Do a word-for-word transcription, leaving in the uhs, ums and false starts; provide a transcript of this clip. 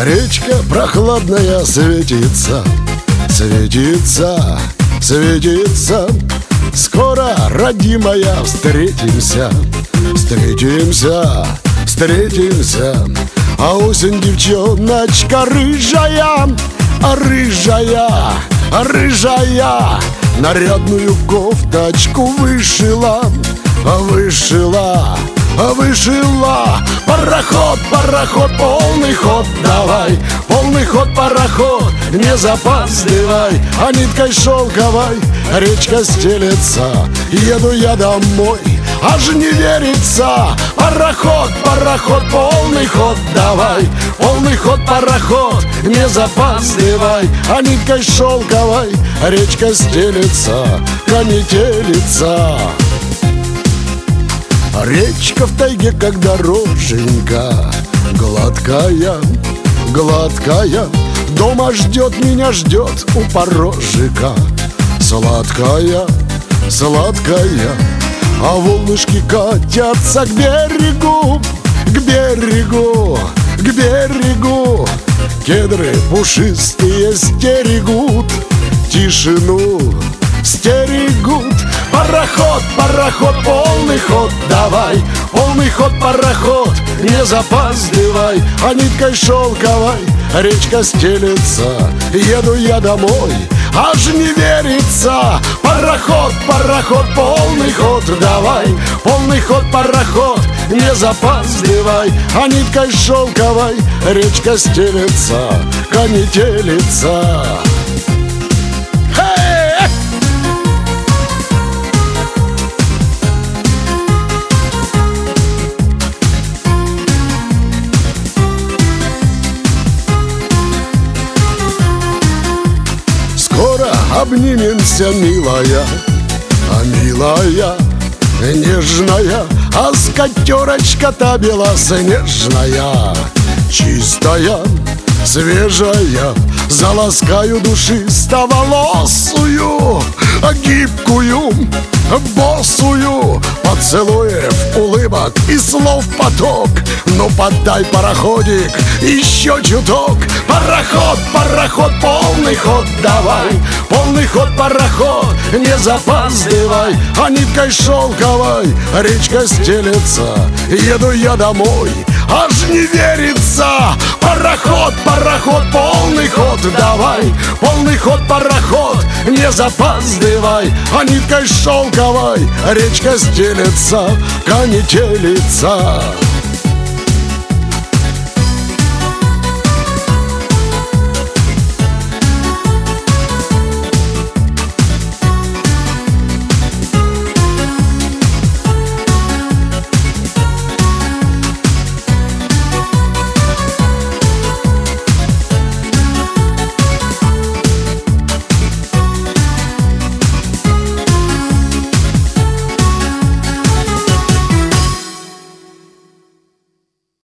Речка прохладная светится, светится, светится. Скоро, родимая, встретимся, встретимся, встретимся. А осень, девчоночка рыжая, а рыжая, а рыжая, нарядную кофточку вышила, вышила, вышила. Пароход, пароход, полный ход давай, полный ход, пароход, не запаздывай. А ниткой шелковой речка стелется, еду я домой, аж не верится. Пароход, пароход, полный ход давай, полный ход, пароход, не запаздывай. А ниткой шелковой речка стелется, конетелится. Речка в тайге, как дороженька, гладкая, гладкая. Дома ждет, меня ждет у порожика. Сладкая, сладкая. А волнышки катятся к берегу, к берегу, к берегу. Кедры пушистые стерегут, тишину стерегут. Пароход, пароход, полный ход давай, полный ход, пароход, не запаздывай. А ниткой шелковой речка стелется, еду я домой, аж не верится. Пароход, пароход, полный ход давай, полный ход, пароход, не запаздывай. А ниткой шелковой речка стелется, конетелится. Обнимемся, милая, а милая, нежная. А скатерочка-то белоснежная, чистая, свежая. Заласкаю душистоволосую, гибкую, босую. Поцелуев, улыбок и слов поток. Ну подай, пароходик, еще чуток. Пароход, пароход, полный ход давай, полный ход, пароход, не запаздывай. А ниткой шелковой речка стелется, еду я домой, аж не верится. Пароход, пароход, полный ход давай, полный ход, пароход, не запаздывай. А ниткой шелковой речка стелется, конетелится.